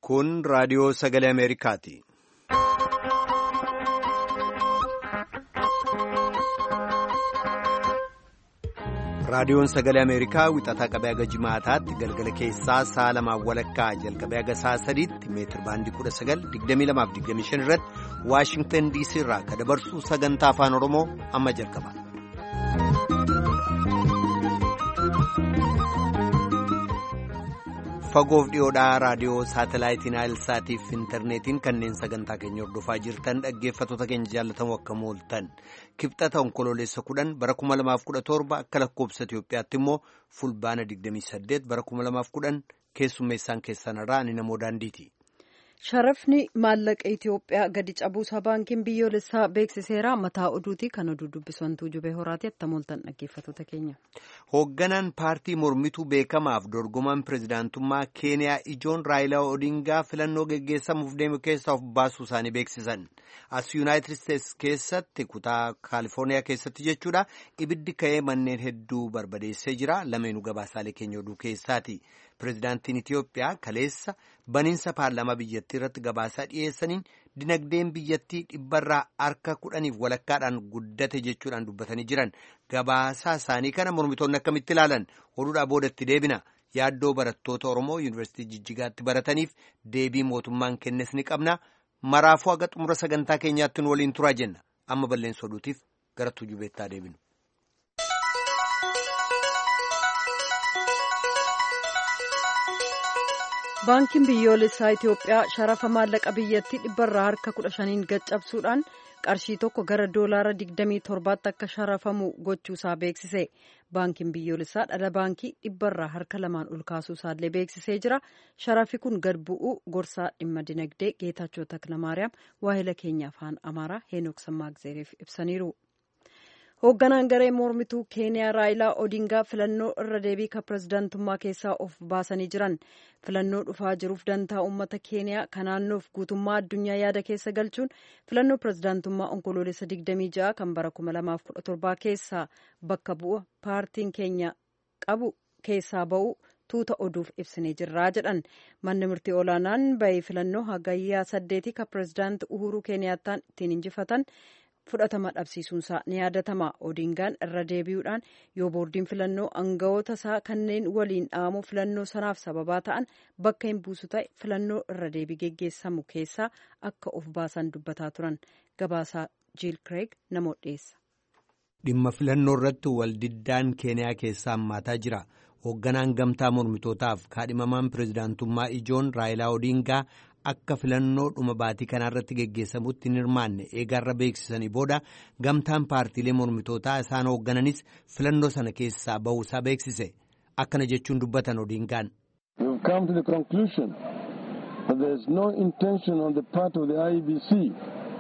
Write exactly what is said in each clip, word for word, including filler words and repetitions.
Kun raadiyoo sagalee Ameerikaati. Raadiyoon sagalee Ameerikaa wixataa qabee haga jimaataatti galgala keessaa sa'a lamaan walakkaa jalqabee haga sa'a sadiitti meetir baandii kudha sagal digdamii lamaaf digdamii shan irratti Waashingtan diisii irraa kan dabarsu sagantaa afaan Oromoo amma jalqaba. Fagoof dhiyoodhaa raadiyoo saatalaayitiin Aayilsaatiif intarneetiin kanneen sagantaa keenya hordofaa jirtan dhaggeeffattoota keenya jaallatamoo akka mooltan kibxata onkoloolessa kudhan bara kuma lamaaf kudha torba akka lakkoobsa Itoophiyaatti immoo fulbaana digdamii saddeet bara kuma lamaaf kudhan keessummeessaan keessanirraa ani namoo daandiiti. Sharafni maallaqa Itoophiyaa gadi cabuusaa baankiin biyyoolessaa beeksiseera. Mataa oduutii kan oduu dubbisantuu jubee horaati akka mooltan dhaggeeffattoota keenya. Hoogganaan paartii mormituu beekamaaf dorgomaan pirezidaantummaa Keeniyaa ijoon Raayilaa Odingaa filannoo geggeessamuuf deemu keessaa of baasuu isaanii beeksisan. As Yuunaayitid Isteetsi keessatti kutaa Kaalifoorniyaa keessatti jechuudha ibiddi ka'ee manneen hedduu barbadeessee jira. Lameenuu gabaasaalee keenya oduu keessaati. Pirezidaantiin Itoophiyaa kaleessa baniinsa paarlaamaa biyyattii irratti gabaasaa dhiyeessaniin dinagdeen biyyattii dhibbarraa harka kudhaniif walakkaadhaan guddate jechuudhaan dubbatanii jiran. Gabaasaa isaanii kana mormitoonni akkamitti ilaalan oduudhaa boodatti deebina. Yaaddoo barattoota Oromoo Yuunivarsiitii Jijjigaatti barataniif deebii mootummaan kennes ni qabna. Maraafuu haga xumura sagantaa keenyaatti nu waliin turaa jenna. Amma balleessa oduutiif gara tujubeettaa deebinu. Baankiin biyyoolessaa Itoophiyaa sharafa maallaqa biyyattii dhibbarraa harka kudha shaniin gaccabsuudhaan qarshii tokko gara doolaara digdamii torbaatti akka sharafamu gochuusaa beeksise. Baankiin biyyoolessaa dhala baankii dhibbarraa harka lamaan ol kaasuusaallee beeksisee jira. Sharafi kun gad bu'uu gorsaa dhimma dinagdee Geetaachoo Takilamaariyaam waahila keenya afaan Amaaraa Heenook Sammaagzeeriif ibsaniiru. Hoogganaan garee mormituu Keeniyaa Raayilaa Odingaa filannoo irra deebii kan pirezidaantummaa keessaa of baasanii jiran. Filannoo dhufaa jiruuf dantaa uummata Keeniyaa kan naannoof guutummaa addunyaa yaada keessa galchuun filannoo pirezidaantummaa onkoloolessa digdamii ja'a kan bara kuma lamaaf kudha torbaa keessaa bakka bu'a paartiin keenya qabu keessaa ba'u tuuta oduuf ibsinee jirraa jedhan. Manni murtii olaanaan bahee filannoo hagayyaa saddeetii kan pirezidaanti Uhuruu Keeniyaattaan ittiin injifatan fudhatama dhabsiisuunsaa ni yaadatama. Odingaan irra deebi'uudhaan yoo boordiin filannoo aangawoota isaa kanneen waliin dhaamu filannoo sanaaf sababaa ta'an bakka hin buusu ta'e filannoo irra deebii geggeessamu keessaa akka of baasan dubbataa turan. Gabaasaa Jiil Kireeg namoota dhiyeessa. Dhimma filannoo irratti waldiddaan Keeniyaa keessaa hammaataa jira. Hoogganaan gamtaa mormitootaaf kaadhimamaan pirezidaantummaa ijoon Raayilaa Odingaa akka filannoo dhuma baatii kanaarratti geggeessamutti hin hirmaanne eegaarra beeksisanii booda gamtaan paartiilee mormitootaa isaan hooggananis filannoo sana keessaa ba'uusaa beeksise. Akkana jechuun dubbatan Odingaan. We have come to the conclusion that there is no intention on the part of the I E B C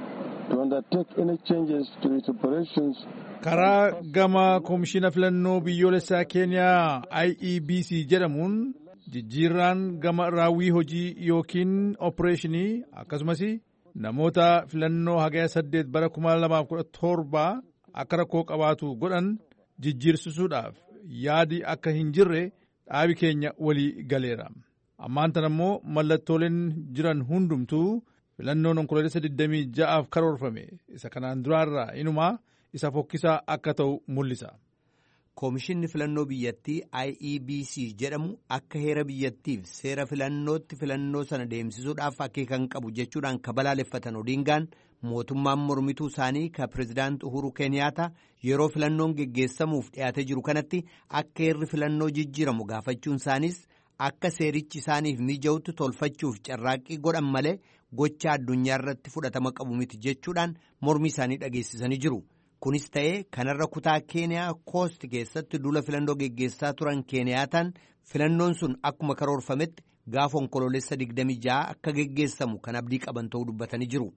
to undertake any changes to its operations. Karaa gama koomishina filannoo biyyoolessaa Keeniyaa I E B C jedhamuun jijjiirraan gama raawwii hojii yookiin opereeshinii akkasumas namoota filannoo hagaya saddeet bara kuma lamaaf kudha torbaa akka rakkoo qabaatu godhan jijjiirsisuudhaaf yaadi akka hin jirre dhaabi keenya walii galeera. Ammaan tan ammoo mallattooleen jiran hundumtuu filannoon onkoloolessa digdamii ja'aaf karoorfame isa kanaan duraarraa inumaa isa fokkisaa akka ta'u mul'isa. Koomishinni filannoo biyyattii I E B C jedhamu akka heera biyyattiif seera filannootti filannoo sana deemsisuudhaaf akeekan qabu jechuudhaan ka balaaleffatan Odingaan mootummaan mormituu isaanii ka pirezidaanti Uhuru Keeniyaata yeroo filannoon geggeessamuuf dhiyaatee jiru kanatti akka heerri filannoo jijjiiramu gaafachuun isaaniis akka seerichi isaaniif mija'utti tolfachuuf carraaqqii godhan malee gocha addunyaa irratti fudhatama qabu miti jechuudhaan mormii isaanii dhageessisanii jiru. Kunis ta'ee kanarra kutaa Keeniyaa Koosti keessatti duula filannoo geggeessaa turan Keeniyaataan filannoon sun akkuma karoorfametti gaafa onkoloolessa digdamii ja'a akka geggeessamu kan abdii qaban ta'uu dubbatanii jiru.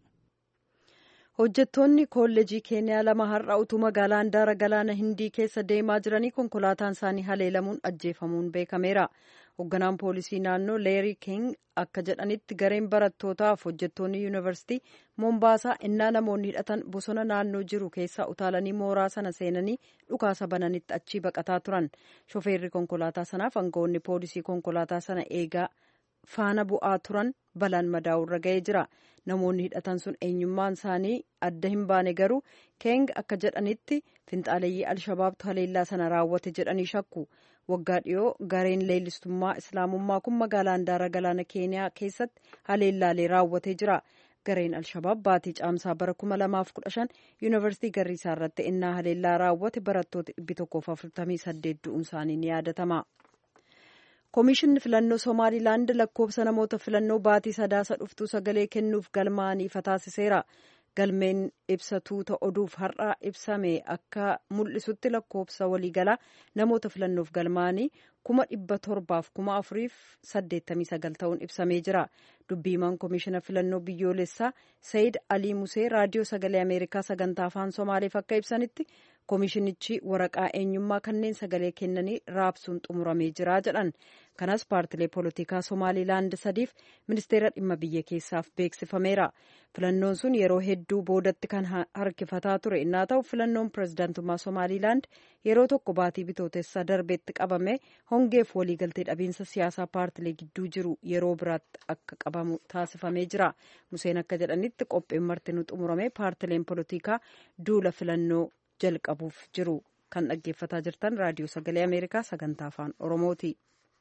Hojjettoonni kolleejii Keeniyaa lama har'a utuu magaalaa handaara galaana Hindii keessa deemaa jiranii konkolaataan isaanii haleelamuun ajjeefamuun beekameera. Hoogganaan poolisii naannoo Leerii King akka jedhanitti gareen barattootaaf hojjettoonni yuunivarsiitii Moombaasaa innaa namoonni hidhatan bosona naannoo jiru keessaa utaalanii mooraa sana seenanii dhukaasa bananitti achii baqataa turan. Shofeerri konkolaataa sanaaf aangawoonni poolisii konkolaataa sana eegaa faana bu'aa turan balaan madaa'urra ga'ee jira. Namoonni hidhatan sun eenyummaan isaanii adda hin baane garuu Keng akka jedhanitti finxaaleeyyii Alshabaabtu haleellaa sana raawwate jedhanii shakku. Waggaa dhiyoo gareen leellistummaa Islaamummaa kun magaalaa handaara galaana Keeniyaa keessatti haleellaalee raawwatee jira. Gareen Alshabaab baatii caamsaa bara kuma lamaaf kudha shan yuunivarsiitii Garriisaa irratti innaa haleellaa raawwate barattoota dhibbi tokkoof afurtamii saddeet du'uun isaanii ni yaadatama. Koomishinni filannoo Somaalilaand lakkoofsa namoota filannoo baatii sadaasa dhuftuu sagalee kennuuf galmaa'anii ifa taasiseera. Galmeen ibsa tuuta oduuf har'a ibsame akka mul'isutti lakkoofsa waliigalaa namoota filannoof galmaa'anii kuma dhibba torbaaf kuma afuriif saddeettamii sagal ta'uun ibsamee jira. Dubbiimaan koomishina filannoo biyyoolessaa Sayid Alii Musee raadiyoo sagalee Ameerikaa sagantaa afaan Somaaleef akka ibsanitti koomishinichi waraqaa eenyummaa kanneen sagalee kennanii raabsuun xumuramee jira jedhan. Kanas paartilee poolitikaa Somaalilaand sadiif ministeera dhimma biyya keessaaf beeksifameera. Filannoon sun yeroo hedduu boodatti kan harkifataa ture innaa ta'u filannoon pirezidaantummaa Somaalilaand yeroo tokko baatii bitootessa darbeetti qabame hongeef waliigaltee dhabiinsa siyaasaa paartilee gidduu jiru yeroo biraatti akka qabamu taasifamee jira. Museen akka jedhanitti qopheen martinuu xumurame paartileen poolitikaa duula filannoo jalqabuuf jiru. Kan dhaggeeffataa jirtan raadiyoo sagalee Ameerikaa sagantaa afaan Oromooti.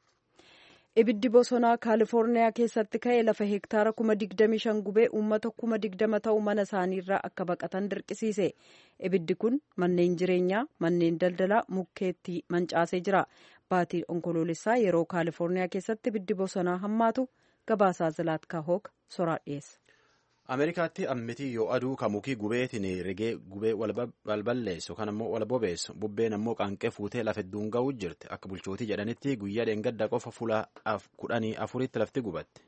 Ibiddi bosonaa Kaalifoorniyaa keessatti ka'e lafa hektaara kuma digdami shan gubee uummata kuma digdama ta'u mana isaaniirraa akka baqatan dirqisiise. Ibiddi kun manneen jireenyaa, manneen daldalaa, mukkeetti mancaasee jira. Baatii onkoloolessaa yeroo Kaalifoorniyaa keessatti ibiddi bosonaa hammaatu gabaasaa Zilaatka Hoog soraa dhiyeessa. Ameerikaatti ammitii yoo aduu ka mukii gubeetiin rigee gubee wal balleessu kan ammoo wal bobeessu bubbeen ammoo qaanqee fuutee lafa hedduun ga'uu jirti akka bulchootii jedhanitti guyyaa dheengadda qofa fuula kudhanii afuritti lafti gubatte.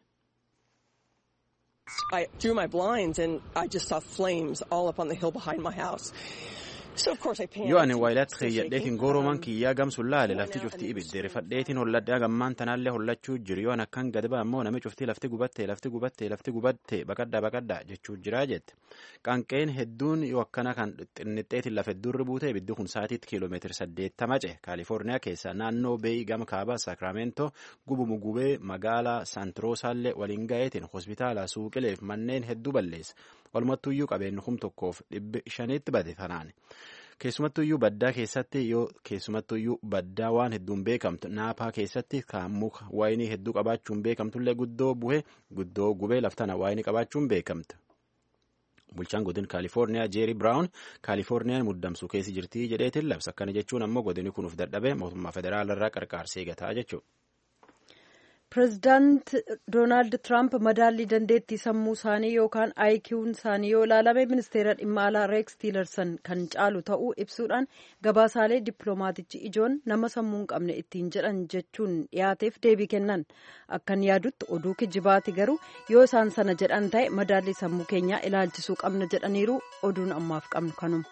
I drew my blinds and I just saw flames all up on the hill behind my house. Yoo ani waayilaatti keeyyadheetiin goorooman kiyyaa gamsuun laale lafti cuftii ibidde rifadheetiin holladhaa gammaan tanaallee hollachuu jiru yoo akkan gad ba'a ammoo nami cuftii lafti gubatte lafti gubatte lafti gubatte baqaddaa baqaddaa jechuu jiraa jette. Qaanqeen hedduun yoo akkana kan xinnixxeetiin lafa hedduurri buute ibiddi kun sa'aatiitti kiiloomeetira saddeettama ce Kaalifoorniyaa keessa naannoo beeyi gama kaabaa Saakiraamento gubumu gubee magaalaa Saantiroosaallee waliin ga'eetiin hospitaala suuqileef manneen hedduu balleessa. Walumattuyyuu qabeenyi kum tokkoof dhibbi shaniitti bade tanaan. Keessumattuyyuu baddaa keessatti yoo keessumattuyyuu baddaa waan hedduun beekamtu naapaa keessatti kan muka waayinii hedduu qabaachuun beekamtullee guddoo bu'ee guddoo gubee laftana waayinii qabaachuun beekamte. Bulchaan godin Kaalifoorniyaa Jeeri Biraawun Kaalifoorniyaan muddamsuu keessi jirtii jedheetiin labsa. Akkana jechuun ammoo godini kunuuf dadhabee mootummaa federaalarraa qarqaarsa eegataa jechuudha. Pireezidaant Doonaald Tiraamp madaallii dandeettii sammuu isaanii yookaan I Q'n isaanii yoo ilaalame ministeera dhimma alaa Reeks Tiilersan kan caalu ta'uu ibsuudhaan gabaasaalee dippiloomaatichi ijoon nama sammuu hin qabne ittiin jedhan jechuun dhiyaateef deebii kennan. Akkan yaadutti oduu kijibaati garuu yoo isaan sana jedhan ta'e madaallii sammuu keenyaa ilaalchisuu qabna jedhaniiru oduun ammaaf qabnu kanuma.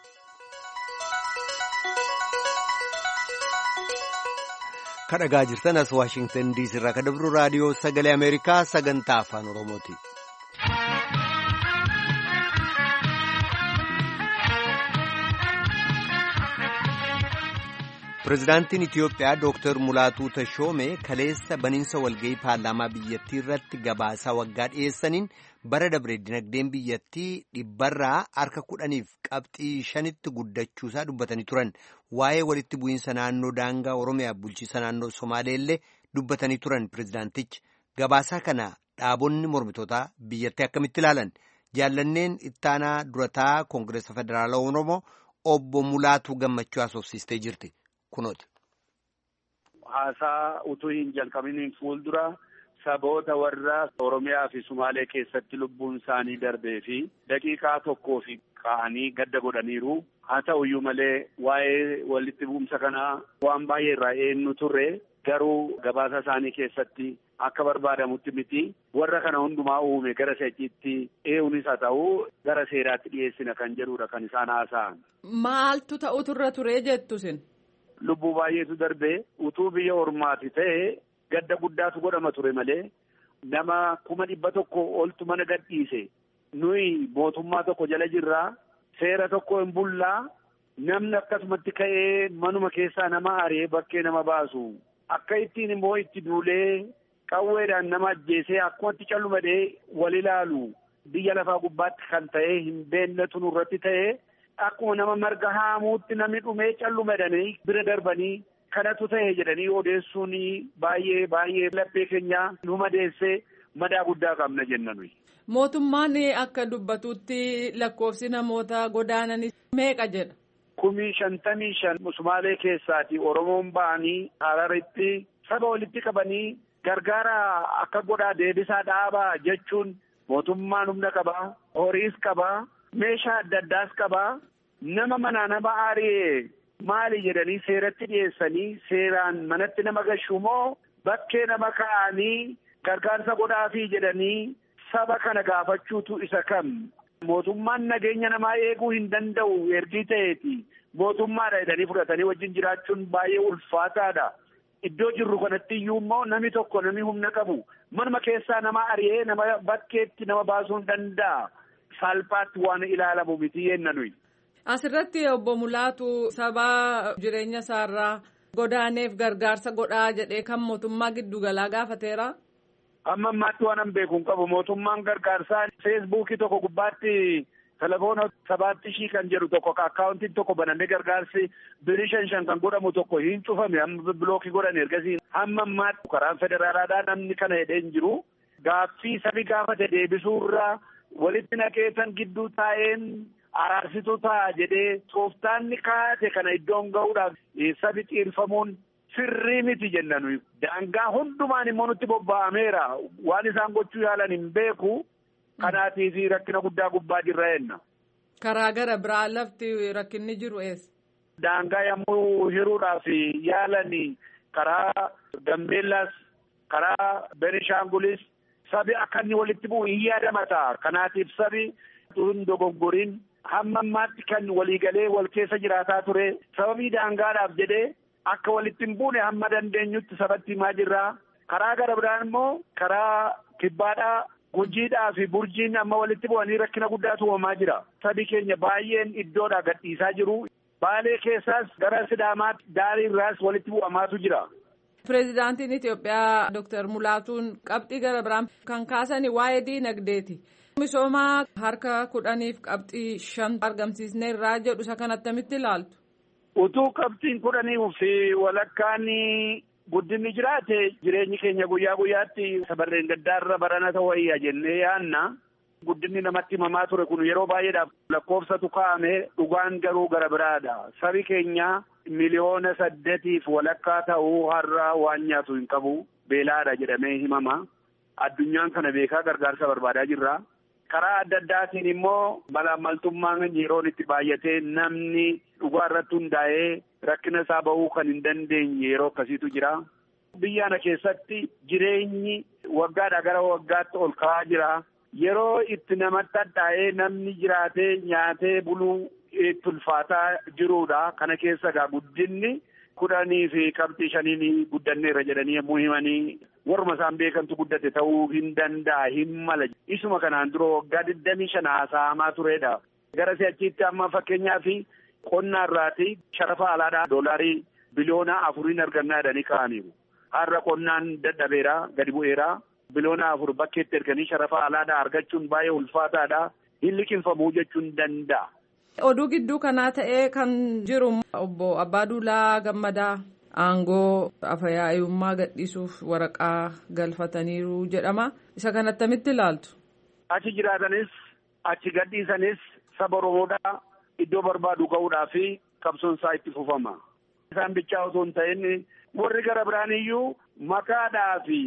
kadhagaa jirtan as Waashingtan diisii irraa kan dabru raadiyoo sagalee Ameerikaa sagantaa afaan Oromooti. Pireezidaantiin Itiyoophiyaa Dooktar Mulaatuu Tashoomee kaleessa baniinsa walga'ii paarlaamaa biyyattii irratti gabaasaa waggaa dhiyeessaniin bara dabre dinagdeen biyyattii dhibbarraa harka kudhaniif qabxii shanitti guddachuusaa dubbatanii turan. Waa'ee walitti bu'iinsa naannoo daangaa Oromiyaa bulchiisa naannoo Somaaleellee dubbatanii turan pireezidaantichi. Gabaasaa kana dhaabonni mormitootaa biyyattii akkamitti ilaalan? Jaallanneen ittaanaa durataa Koongireesa Federaalaa Oromoo obbo Mulaatuu Gammachuu haasofsiistee jirti. Kunooti. Haasaa utuu hin jalqabiniin fuuldura saboota warra Oromiyaa fi Sumaalee keessatti lubbuun isaanii darbee fi daqiiqaa tokkoo fi ka'anii gadda godhaniiru. Haa ta'uyyuu malee waa'ee walitti bu'umsa kanaa waan baay'ee irraa eenyu turre garuu gabaasa isaanii keessatti akka barbaadamutti miti warra kana hundumaa uume gara seechiitti ee'uunis haa ta'u gara seeraatti dhiyeessina kan jedhudha kan isaan haasa'an. Maaltu ta'u turre ture jettusin? Lubbuu baay'eetu darbee utuu biyya ormaati ta'e gadda guddaatu godhama ture malee nama kuma dhibba tokko oltu mana gadhiise nuyi mootummaa tokko jala jirraa seera tokko hin bullaa namni akkasumatti ka'ee manuma keessaa nama ari'ee bakkee nama baasu akka ittiin immoo itti duulee qawweedhaan nama ajjeesee akkumatti callumadee wal ilaalu biyya lafaa gubbaatti kan ta'e hin beeknetu nurratti ta'e akkuma nama marga haamuutti namni dhumee callumadanii bira darbanii kanatu ta'e jedhanii odeessuun baay'ee baay'ee laphee keenya nu madeessee madaa guddaa qabna jenna nuyi. Mootummaan akka dubbatutti lakkoofsi namoota godaananii meeqa jedha? Kumii shantamii shan Sumaalee keessaati Oromoon ba'anii Hararitti saba walitti qabanii gargaara akka godhaa deebisaa dhaabaa jechuun mootummaan humna qabaa, horiis qabaa, meeshaa adda addaas qabaa, nama manaa nama aaree maali jedhanii seeratti dhiyeessanii seeraan manatti nama gashuu moo bakkee nama kaa'anii gargaarsa godhaafii jedhanii saba kana gaafachuutu isa kam? Mootummaan nageenya namaa eeguu hin danda'u ergii ta'eeti. Mootummaadha jedhanii fudhatanii wajjin jiraachuun baay'ee ulfaataadha. Iddoo jirru kanatti iyyuu immoo namni tokko namni humna qabu manuma keessaa nama ari'ee nama bakkeetti nama baasuu hin danda'a. Salphaatti waan ilaalamu miti yenna nuyi. Asirratti obbo Mulaatu saba jireenya isaarraa godaaneef gargaarsa godhaa jedhee kan mootummaa giddugalaa gaafateera. Amma ammaatti waan an beeku hin qabu mootummaan gargaarsaa feesbuukii tokko gubbaatti telefoona sabaatti shii kan jedhu tokko akkaawuntiin tokko banamee gargaarsi birii shan shan kan godhamu tokko hin cufame amma bilookii godhan ergasii hamma ammaatti karaan federaalaadhaa namni kana jedhee hin jiru. Gaaffii sabi gaafate deebisuurraa walitti naqeetan gidduu taa'een araarsituu ta'a jedhee tooftaanni kaa'ate kana iddoon ga'uudhaaf sabi xiirfamuun sirrii miti jenna nuyi. Daangaa hundumaan immoo nutti bobba'ameera. Waan isaan gochuu yaalan hin beeku. Kanaatiif rakkina guddaa gubbaa jirra jenna. Karaa gara biraa lafti rakkinni jiru eessa? Daangaa yommuu hiruudhaaf yaalan karaa Gambeellaas, karaa Benishaangulis sabi akka inni walitti bu'u hin yaadamata. Kanaatiif sabi hin dogoggoriin hamma ammaatti kan waliigalee wal keessa jiraataa ture. Sababii daangaadhaaf jedhee akka walitti hin buune hamma dandeenyutti sabatti himaa jirra. Karaa gara biraan immoo karaa kibbaadhaa Gujiidhaa fi Burjiin amma walitti bu'anii rakkina guddaatu uumamaa jira. Sabi keenya baay'een iddoodhaa gadhiisaa jiru. Baalee keessaas gara Sidaamaatti daarii irraas walitti bu'amaatu jira. Pireezidaantiin Itoophiyaa Dooktar Mulaatuun qabxii gara biraan kan kaasan waa'ee diinagdeeti. Misoomaa harka kudhaniif qabxii shan argamsiisneerraa jedhu isa kan attamitti ilaaltu? Utuu qabxiin kudhanii fi walakkaan guddinni jiraate jireenyi keenya guyyaa guyyaatti sabarreen gaddaarra barana ta'uu jennee yaanna. Guddinni namatti himamaa ture kun yeroo baay'eedhaaf lakkoofsatu kaa'ame dhugaan garuu gara biraadha. Sabi keenya miliyoona saddeetiif walakkaa ta'uu har'a waan nyaatu hin qabu beelaadha jedhamee himama. Addunyaan kana beekaa gargaarsa barbaadaa jirra. Karaa adda addaatiin immoo malaammaltummaan yeroon itti baay'atee namni dhugaa irratti hundaa'ee rakkina isaa bahuu kan hin dandeenye yeroo akkasiitu jira. Biyya kana keessatti jireenyi waggaadhaa gara waggaatti ol ka'aa jira. Yeroo itti namatti hadhaa'ee namni jiraatee nyaatee buluu itti ulfaataa jirudha. Kana keessa gaa guddinni kudhanii fi qabxii shaniin guddanneerra jedhanii yommuu himanii warruma isaan beekantu guddate ta'uu hin danda'a hin mala. Isuma kanaan dura waggaa digdamii shan haasa'amaa turedha. Gara si'achiitti amma fakkeenyaaf qonna irraati sharafa alaadhaa doolaarii biliyoona afuriin argannaa jedhanii kaa'aniiru. Har'a qonnaan dadhabeera gadi bu'eera. Biliyoona afur bakkeetti erganii sharafa alaadhaa argachuun baay'ee ulfaataadha. Hin liqinfamuu jechuun danda'a. Oduu gidduu kanaa ta'ee kan jiru obbo Abbaaduulaa Gammadaa aangoo afyaa'ummaa gadhiisuuf waraqaa galfataniiru jedhama. Isa kan attamitti ilaaltu? Achi jiraatanis achi gadhiisanis saba Oromoodhaa iddoo barbaadu ga'uudhaa fi qabsoon isaa itti fufama. Isaan bichaa osoo hin ta'in warri gara biraan iyyuu makaadhaa fi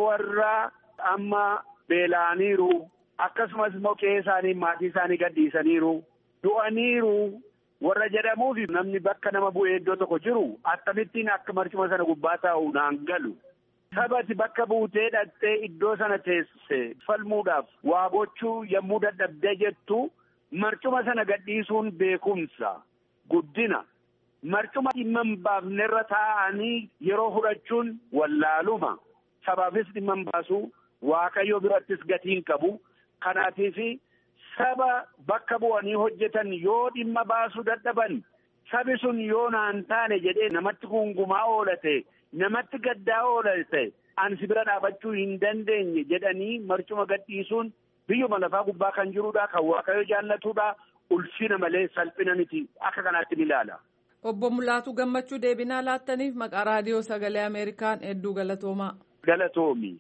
warra amma beela'aniiru akkasumas immoo qe'ee isaanii maatii isaanii gadhiisaniiru du'aniiru warra jedhamuuf namni bakka nama bu'ee iddoo tokko jiru akkamittiin akka marcuma sana gubbaa taa'u naan galu. Sabati bakka buutee dhattee iddoo sana teessee falmuudhaaf waa gochuu yommuu dadhabdee jettu marcuma sana gadhiisuun beekumsa guddina. Marcuma dhimma hin baafnerra taa'anii yeroo fudhachuun wallaaluma. Sabaafis dhimma hin baasu Waaqayyo birattis gatiin qabu. Kanaatiif saba bakka bu'anii hojjetan yoo dhimma baasuu dadhaban sabi sun yoo naan taane jedhee namatti gungumaa oolate namatti gaddaa oolate an si bira dhaabachuu hin dandeenye jedhanii marcuma gadhiisuun biyyuma lafaa gubbaa kan jirudha, kan waaqayyo jaallatudha. Ulfina malee salphina miti. Akka kanaatti ni ilaala. Obbo Mulaatuu Gammachuu deebinaa laattaniif maqaa raadiyoo sagalee Ameerikaan hedduu galatoomaa. Galatoomi.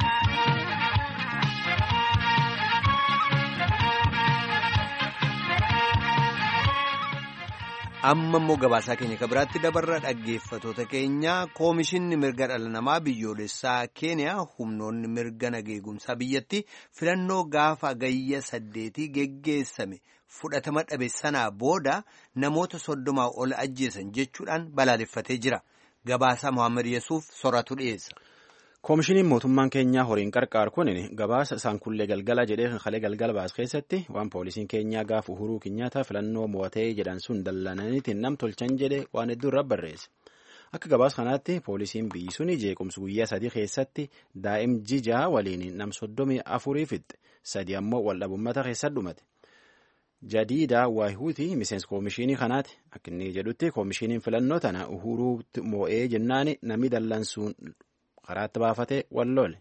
Amma immoo gabaasaa keenya kan biraatti dabarra dhaggeeffatoota keenya koomishinni mirga dhala namaa biyyoolessaa Keeniyaa humnoonni mirga nageegumsaa biyyatti filannoo gaafa gayya saddeetii geggeessame fudhatama dhabe sanaa booda namoota soddomaa ol ajjeesan jechuudhaan balaaleffatee jira. Gabaasaa Mohaammed Yesuuf soratu dhiyeessa. Koomishiniin mootummaan keenyaa horiin qarqaar kun gabaasa isaan kullee galgala jedhee kalee galgala baas keessatti waan poolisiin keenyaa gaafa Uhuruu Kinyaataa filannoo mo'atee jedhan sun dallananiitiin nam tolchan jedhe waan hedduu irraa barreesse. Akka gabaas kanaatti poolisiin biyyi suni jeequmsa guyyaa sadii keessatti daa'im jijaa waliin nam soddomii afurii fixxe sadii ammoo waldhabummata keessatti dhumate. Jadiida Waahuuti miseensa koomishinii kanaati. Akka inni jedhutti koomishiniin filannoo tana Uhuruutti moo'ee jennaani namni dallansuun karaatti baafatee walloole.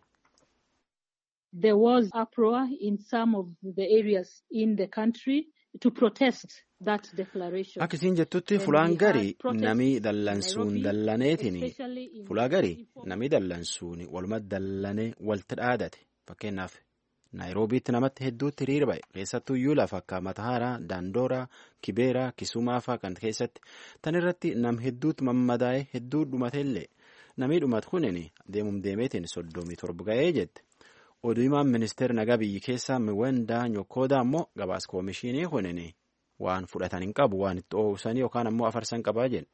There was uproar in some of the areas in the country to protest that declaration. Akka isin jettutti fulaan garii namni dallansuun dallaneetiin fulaa garii namni dallansuun waluma dallanee walti dhaadate. Fakkeenyaaf Naayiroobiitti namatti hedduutti hiriira ba'e keessattuu iyyuu lafa akka Matahaaraa, Daandooraa, Kibeeraa, Kisumaa fa'aa kan keessatti tan irratti nam hedduutti mammadaa'ee hedduu dhumateellee. Namni dhumatu kunin deemum deemeetiin soddomii torba ga'ee jette. Oduu himaan ministeera nagaa biyyi keessaa Miwendaa Nyokoodaa ammoo gabaas koomishinii kunin waan fudhatan hin qabu waan itti oowwisanii yookaan ammoo afarsan qabaa jedhe.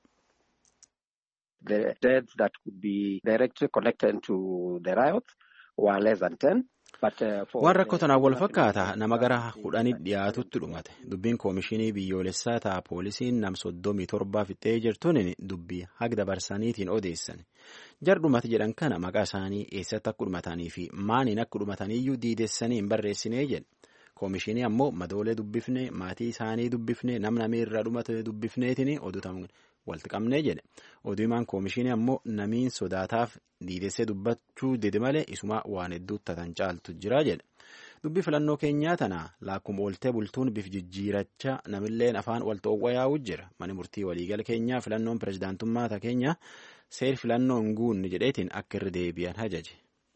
The deaths that could be directly connected to the riots were less than ten. Waan rakkoo tanaan wal fakkaata nama gara kudhanii dhiyaatutti dhumate. Dubbiin koomishinii biyyoolessaa ta'a poolisiin nam soddomii torbaa fixee jirtuun dubbii haga dabarsaniitiin odeessan. Jar dhumate jedhan kana maqaa isaanii eessatti akka dhumatanii fi maaniin akka dhumataniiyyuu diidessanii hin barreessinee jedhe. Koomishinii ammoo madoolee dubbifnee maatii isaanii dubbifnee nam namii irraa dhumate dubbifneetiin oduutamu walti qabnee jedhe. Oduu himaan koomishinii ammoo namiin sodaataaf diidessee dubbachuu dide malee isuma waan hedduu tatan caaltu jira jedhe. Dubbii filannoo keenyaa tana laakkuma ooltee bultuun bif jijjiirachaa namilleen afaan wal xoowwa yaa'u jira. Mani murtii waliigala keenyaa filannoon pirezidaantummaa ta keenya seer filannoon guunni jedheetiin akka irra deebi'an hajaje.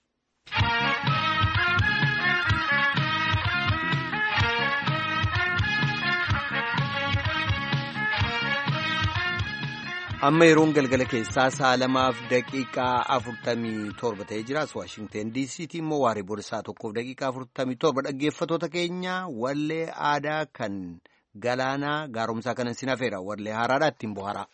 Amma yeroon galgala keessaa sa'a lamaaf daqiiqaa afurtamii torba ta'ee jira. Waashingteen D C immoo waaree booda sa'a tokkoof daqiiqaa afurtamii torba. Dhaggeeffatoota keenya wallee aadaa kan galaanaa gaaromsaa kanan sin hafeera. Wallee haaraadhaa ittiin bohaaraa.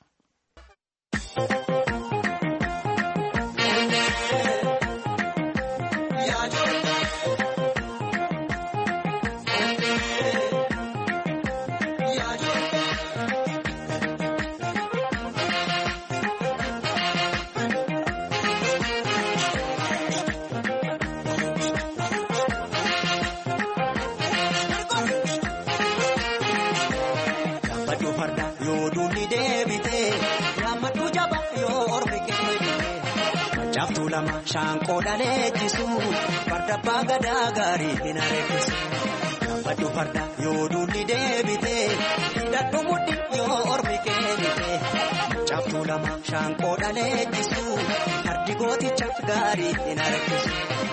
Shaanqoo dhalee jisu farda baagadaa gaarii hin areessisu. Baddu farda yoo duulli deebitee hidhadhu mudhi yoo ormi keenyite. Cabtuu lama shaanqoo dhalee jisu fardi gooticha gaarii hin areessisu.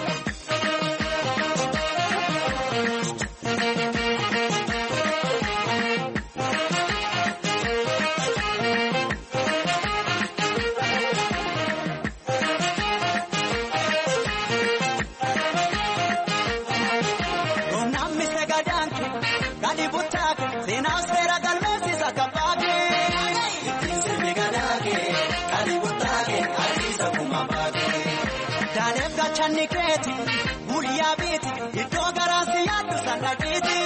Guyyaa biiti iddoo garaasi yaaddu sana biiti.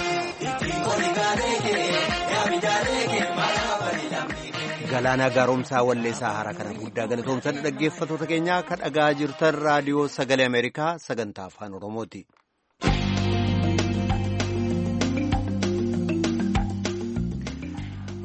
Galaanaa gaaromsaa walleessaa haaraa kana guddaa galatoomsan dhaggeeffatoota keenyaa kan dhagaa jirtan raadiyoo sagalee Ameerikaa sagantaa afaan Oromooti.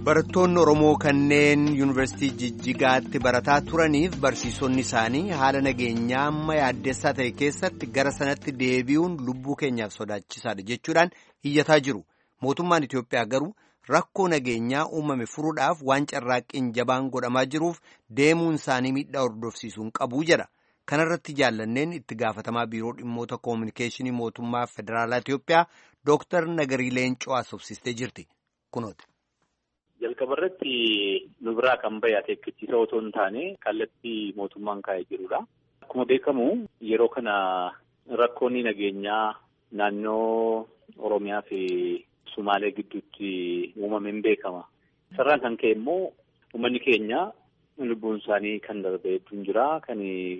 Barattoonni Oromoo kanneen yuunivarsiitii Jijjigaatti barataa turaniif barsiisonni isaanii haala nageenyaa amma yaaddessaa ta'e keessatti gara sanatti deebi'uun lubbuu keenyaaf sodaachisaadha jechuudhaan iyyataa jiru. Mootummaan Itoophiyaa garuu rakkoo nageenyaa uumame furuudhaaf waan carraaqqiin jabaan godhamaa jiruuf deemuun isaanii miidhaa hordofsiisuun qabuu jedha. Kanarratti jaallanneen itti gaafatamaa biiroo dhimmoota koominikeeshinii mootummaa federaalaa Itoophiyaa Dooktar Nagarii Leencoo haasofsiistee jirti. Kunooti. Jalqaba irratti nu biraa kan bahe akeekkachiisa otoo hin taane kallattii mootummaan kaa'ee jirudha. Akkuma beekamu yeroo kana rakkoonni nageenyaa naannoo Oromiyaa fi Sumaalee gidduutti uumameen beekama. Sarraan kan ka'e immoo uummanni keenya lubbuun isaanii kan darbe hedduun jira. Kan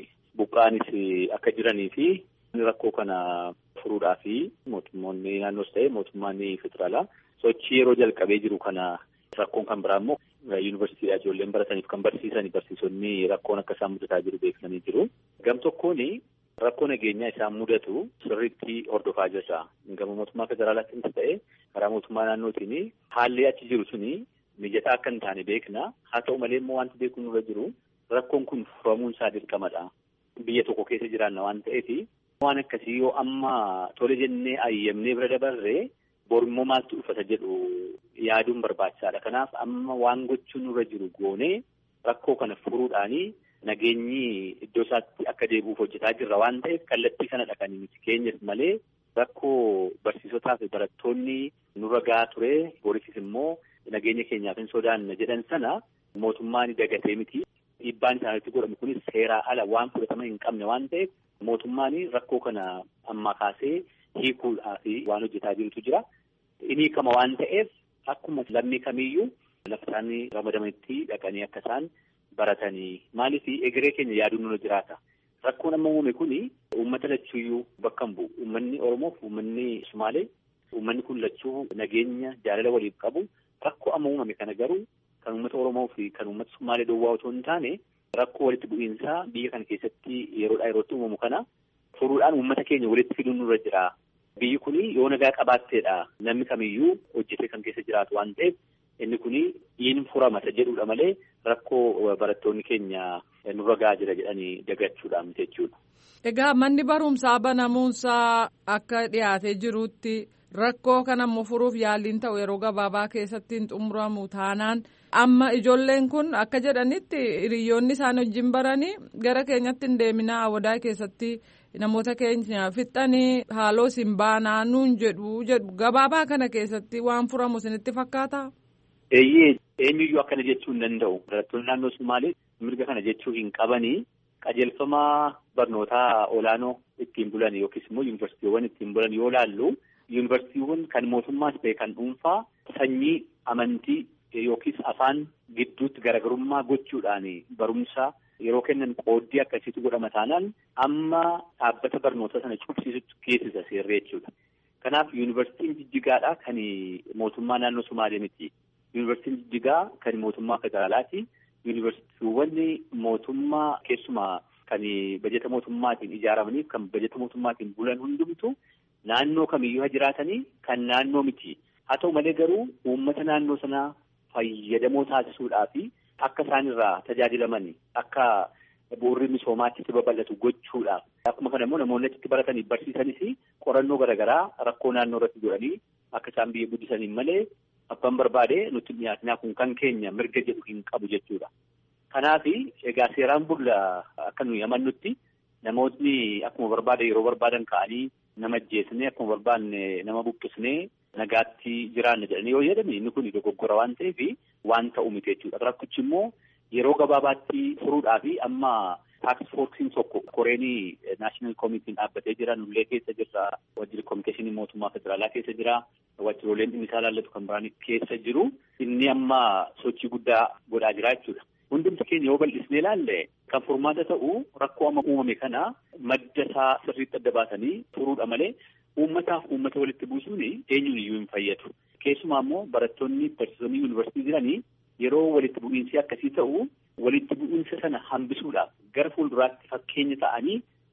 buqqaanis akka jiranii fi rakkoo kana furuudhaa fi mootummoonni naannoos ta'e mootummaan federaalaa sochii yeroo jalqabee jiru kana rakkoon kan biraa immoo yuunivarsiitiidhaa ijoolleen barataniif kan barsiisanii barsiisonni rakkoon akka isaan mudataa jiru beeksisanii jiru. Gam tokkoon rakkoo nageenyaa isaan mudatu sirriitti hordofaa jirra. Gama mootummaa federaalaattis ta'e karaa mootummaa naannootiin haalli achi jiru suni mijataa akka hin taane beekna. Haa ta'u malee immoo wanti beekuun irra jiru rakkoon kun furamuun isaa dirqamadha. Biyya tokko keessa jiraanna waan ta'eef waan akkasii yoo amma tole jennee ayyamnee bira dabarree borimmoo maaltu dhufata jedhu yaaduun barbaachisaadha. Kanaaf amma waan gochuun irra jiru goonee rakkoo kana furuudhaanii nageenyi iddoo isaatti akka deebi'uuf hojjetaa jirra waan ta'eef kallattii kanadha kan miti keenyas malee rakkoo barsiisotaa fi barattoonni nurra gahaa ture borisis immoo nageenya keenyaaf hin sodaanna jedhan sana mootummaan dagatee miti. Dhiibbaan isaanitti godhamu kunis seeraa ala waan fudhatama hin qabne waan ta'eef mootummaan rakkoo kana ammaa kaasee hiikuudhaa fi waan hojjetaa jirutu jira. Inni kama waan ta'eef akkuma lammii kamiyyuu lafa isaanii ramadamanitti dhaqanii akka isaan baratanii maaliif egeree keenya yaaduun nuna jiraata. Rakkoon amma uumame kuni uummata lachuuyyuu bakka hin bu'u. Uummanni Oromoof uummanni Sumaalee uummanni kun lachuu nageenya jaalala waliif qabu. Rakkoo amma uumame kana garuu kan uummata Oromoo fi kan uummata Sumaalee duwwaa otoo hin taane rakkoo walitti bu'iinsaa biyya kana keessatti yeroodhaa yerootti uumamu kana furuudhaan uummata keenya walitti fiduun nurra jira. Biyyi kuni yoo nagaa qabaatteedha namni kamiyyuu hojjetee kan keessa jiraatu waan ta'eef inni kuni hin furamata jedhudha malee rakkoo barattoonni keenya nurra gahaa jira jedhanii dagachuudhaan jechuudha. Egaa manni barumsaa banamuunsaa akka dhiyaatee jirutti rakkoo kanammoo furuuf yaaliin ta'u yeroo gabaabaa keessatti hin xumuramu taanaan amma ijoolleen kun akka jedhanitti hiriyoonni isaan wajjin baranii gara keenyatti hin deeminaa awadaa keessatti namoota keenya fixanii haaloo isin baanaa nuun jedhu jedhu gabaabaa kana keessatti waan furamu isinitti fakkaata? Eeyyee eenyuyyuu akkana jechuu hin danda'u. Barattoonni naannoo Sumaalee mirga kana jechuu hin qabanii qajeelfama barnootaa olaanoo ittiin bulan yookiis immoo yuunivarsiitiiwwan ittiin bulan yoo laallu yuunivarsiitiiwwan kan mootummaas ta'e kan dhuunfaa sanyii amantii yookiis afaan gidduutti garaagarummaa gochuudhaan barumsa yeroo kennan qooddii akkasiitu godhama taanaan amma dhaabbata barnoota sana cufsiisutti geessisa seerree jechuudha. Kanaaf yuunivarsiitiin Jijjigaadha kan mootummaa naannoo Sumaalee miti. Yuunivarsiitiin Jijjigaa kan mootummaa federaalaati. Yuunivarsiitiiwwan mootummaa keessumaa kan bajeta mootummaatiin ijaaramaniif kan bajeta mootummaatiin bulan hundumtu naannoo kamiyyuu haa jiraatanii kan naannoo miti. Haa ta'u malee garuu uummata naannoo sanaa fayyadamoo taasisuudhaa fi akka isaan irraa tajaajilaman akka bu'uurri misoomaatti itti babal'atu gochuudhaaf. Akkuma kana immoo namoonni achitti baratanii barsiisanis qorannoo garaagaraa rakkoo naannoo irratti godhanii akka isaan biyya guddisaniin malee abbaan barbaade nutti dhiyaatinaa kun kan keenya mirga jedhu hin qabu jechuudha. Kanaaf egaa seeraan bulla akka nuyi amannutti namootni akkuma barbaade yeroo barbaadan ka'anii nama ajjeesnee akkuma barbaanne nama buqqisnee nagaatti jiraanna jedhanii yoo jedhame inni kun dogoggora waan ta'eef waan ta'u miti jechuudha. Rakkichi immoo yeroo gabaabaatti furuudhaa fi amma taaks foorsiin tokko koreenii naashinaal koomitiin dhaabbatee jira nullee keessa jirra wajjirri koominikeeshinii mootummaa federaalaa keessa jira wajjiroleen dhimmi isaa laallatu kan biraan keessa jiru inni amma sochii guddaa godhaa jira jechuudha. Hundumti keenya yoo bal'isnee ilaalle kan furmaata ta'u rakkoo amma uumame kana madda isaa sirriitti adda baasanii furuudha malee uummataaf uummata walitti buusuun eenyuun iyyuu hin fayyadu. Keessumaa immoo barattoonni barsiisonni yuunivarsiitii jiranii yeroo walitti bu'iinsi akkasii ta'u walitti bu'iinsa sana hambisuudhaaf gara fuulduraatti fakkeenya ta'anii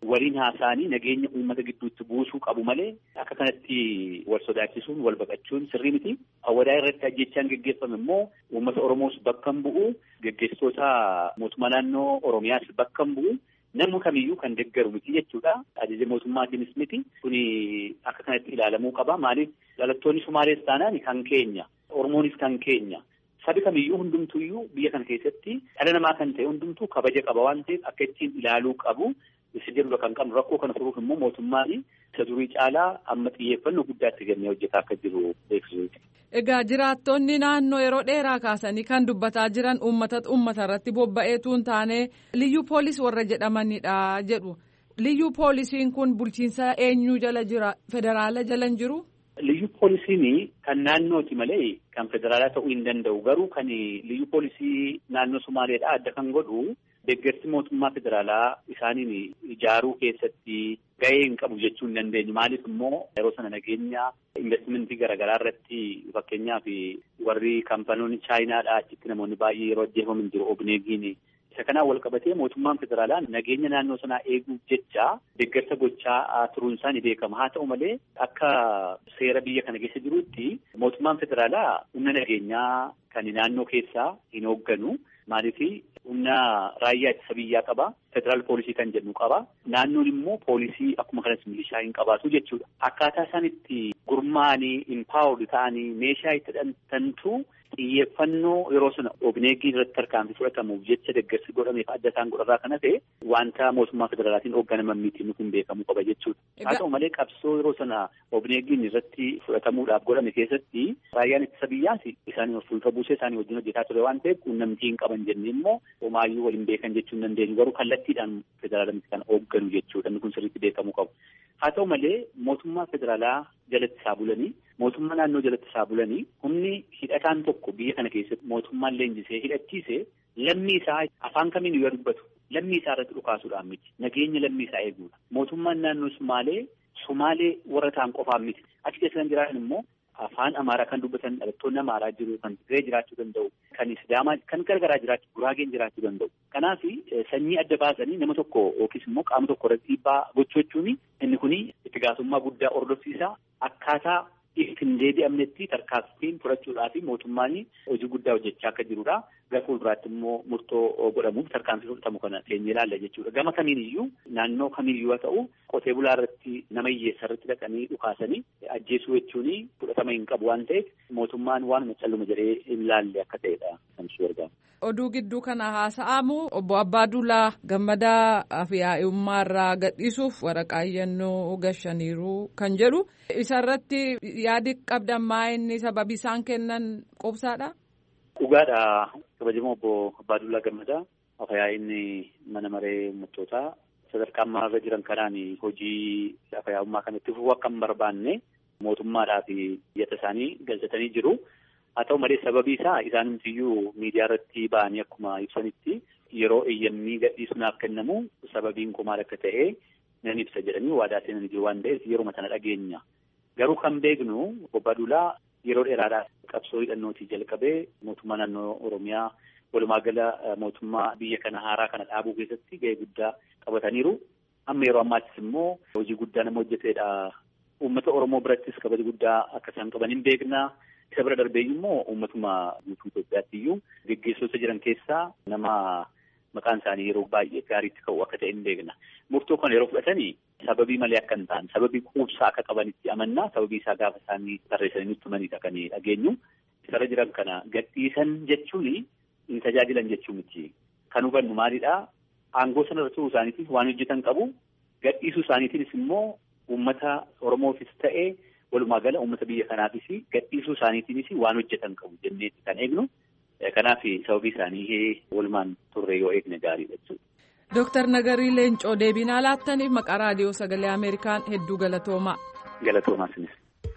waliin haasa'anii nageenya uummata gidduutti buusuu qabu malee akka kanatti wal sodaachisuun wal baqachuun sirrii miti. Awwadaa irratti ajjechaan geggeeffame immoo uummata Oromoos bakka hin bu'u, geggeessitoota mootummaa naannoo Oromiyaas bakka hin bu'u. Namni kamiyyuu kan deeggaru miti jechuudha. Ajaja mootummaatiinis miti. Kuni akka kanatti ilaalamuu qaba. Maaliif dhalattoonni Sumaalees taanaan kan keenya, Oromoonis kan keenya. Sabi kamiyyuu hundumtuyyuu biyya kana keessatti dhala namaa kan ta'e hundumtuu kabaja qaba waan ta'eef akka ittiin ilaaluu qabu. Isa jedhu kan qabnu rakkoo kana furuuf immoo mootummaan isa durii caalaa amma xiyyeeffannoo guddaatti kennee hojjetaa akka jiru beeksisuuti. Egaa jiraattonni naannoo yeroo dheeraa kaasanii kan dubbataa jiran uummata uummata irratti bobba'eetu hin taane liyyuu poolis warra jedhamanidha jedhu. Liyyuu poolisiin kun bulchiinsa eenyuu jala jira? Federaala jala hin jiru? Liyyuu poolisiin kan naannooti malee kan federaalaa ta'uu hin danda'u. Garuu kan liyyuu poolisii naannoo Sumaaleedhaa adda kan godhu deeggarsi mootummaa federaalaa isaaniin ijaaruu keessatti gahee hin qabu jechuu hin dandeenyu. Maaliif immoo yeroo sana nageenya investimentii garaagaraa irratti fakkeenyaaf warri kaampanoonni chaayinaadhaa achitti namoonni baay'ee yeroo ajjeefaman jiru obneegiin. Isa kanaan wal qabatee mootummaan federaalaa nageenya naannoo sanaa eeguuf jecha deeggarsa gochaa turuun isaa ni beekama. Haa ta'u malee akka seera biyya kana keessa jirutti mootummaan federaalaa humna nageenyaa kan naannoo keessaa hin hoogganu. Maaliif humna raayyaa ittisa biyyaa qaba. Federaal poolisii kan jedhu qaba. Naannoon immoo poolisii akkuma kanas milishaa hin qabaatu jechuudha. Akkaataa isaan itti gurmaa'anii impaawurd ta'anii meeshaa itti hidhatantu xiyyeeffannoo yeroo sana obneegii irratti tarkaanfii fudhatamuuf jecha deeggarsi godhameef adda isaan godharraa kana ta'e wanta mootummaa federaalaatiin hoogganaman miti nuti hin beekamu qaba jechuudha. Haa ta'u malee qabsoo yeroo sana obneegiin irratti fudhatamuudhaaf godhame keessatti raayyaan ittisa biyyaas isaanii fuulfa buusee isaanii wajjin hojjetaa ture waan ta'eef quunnamtii hin qaban jennee immoo homaayyuu waliin beekan jechuu hin dandeenyu. Garuu kallattiidhaan federaalamitti kan hoogganu jechuudha. Inni kun sirriitti beekamuu qabu. Haa ta'u malee mootummaa federaalaa jalatti isaa bulanii mootummaa naannoo jalatti isaa bulanii humni hidhataan tokko biyya kana keessatti mootummaan leenjisee hidhachiise lammii isaa afaan kamiin yoo dubbatu lammii isaa irratti dhukaasuudhaan miti nageenya lammii isaa eeguudha. Mootummaan naannoo Sumaalee Sumaalee warra ta'an qofaan miti achi keessa kan jiraatan immoo afaan Amaaraa kan dubbatan dhalattoonni Amaaraa jiru kan Tigree jiraachuu danda'u kan Sidaamaa kan gargaraa jiraachuu Guraageen jiraachuu danda'u. Kanaaf sanyii adda baasanii nama tokko yookiis immoo qaama tokko irratti dhiibbaa gochuu jechuun inni kun itti gaafatamummaa guddaa hordofsiisa akkaataa ittiin deebi'amnetti tarkaanfiin fudhachuudhaaf mootummaan hojii guddaa hojjechaa akka jirudha. Gara fuulduraatti immoo murtoo godhamuuf tarkaanfii fudhatamu kana teenyee ilaalla jechuudha. Gama kamiin iyyuu naannoo kamiiyyuu haa ta'u qotee bulaa irratti nama hiyyeessa irratti dhaqanii dhukaasanii ajjeesuu jechuun fudhatama hin qabu waan ta'eef mootummaan waan calluma jedhee hin laalle akka ta'edha kan isu argamu. Oduu gidduu kana haasa'amu obbo Abbaaduulaa Gammadaa fi Yaa'ummaa irraa gadhiisuuf waraqaa iyyannoo gashaniiru kan jedhu isarratti yaadi qabdan maa inni sababii isaan kennan qubsaadha? Dhugaadha. Kabajamoo obbo Abbaaduulaa Gammadaa afyaa'inni mana maree uummattootaa sadarkaa ammaarra jiran kanaan hojii afyaa'ummaa kanatti fufuu akka hin barbaanne mootummaadhaa fi iyyata isaanii galchatanii jiru. Haa ta'u malee sababii isaa isaanumtiyyuu miidiyaa irratti ba'anii akkuma ibsanitti yeroo eeyyamni gadhiisuudhaaf kennamu sababiin kun maal akka ta'e nan ibsa jedhanii waadaa seenanii jiru waan ta'eef yeroo sana dhageenya. Garuu kan beeknu obbo Abbaaduulaa yeroo dheeraadhaaf qabsoo hidhannootii jalqabee mootummaa naannoo Oromiyaa walumaa gala mootummaa biyya kana haaraa kana dhaabuu keessatti gahee guddaa qabataniiru. Amma yeroo ammaattis immoo hojii guddaa nama hojjetedha. Uummata Oromoo birattis kabaja guddaa akka isaan qaban hin beekna. Isa bira darbee immoo uummatuma guutuu Itoophiyaatti iyyuu geggeessitoota jiran keessaa nama maqaan isaanii yeroo baay'ee gaariitti ka'u akka ta'e hin beekna. Murtoo kana yeroo fudhatanii sababii malee akka hin taane sababii quubsaa akka qabanitti amannaa sababii isaa gaafa isaanii tarreessanii nutti himanidha kan dhageenyu. Isarra jiran kana gadhiisan jechuun hin tajaajilan jechuu miti. Kan hubannu maalidhaa? Aangoo sana irra turuu isaaniitiif waan hojjetan qabu. Gadhiisuu isaaniitiinis immoo uummata Oromoofis ta'ee walumaa gala uummata biyya kanaafis gadhiisuu isaaniitiinis waan hojjetan qabu jenneetti kan eegnu. Kanaaf sababii isaanii walumaan turre yoo eegne gaariidha jechuudha. Dooktar Nagarii Leencoo deebii nuuf laattaniif maqaa raadiyoo sagalee Ameerikaan hedduu galatoomaa. Galatoomaa sinis.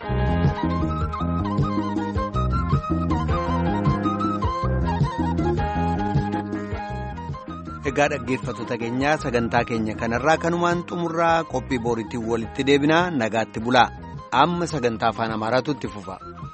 Egaa dhaggeeffattoota keenyaa sagantaa keenya kanarraa kanumaan xumurraa qophii booriitiin walitti deebinaa nagaatti bulaa amma sagantaa afaan Amaaraatu itti fufa.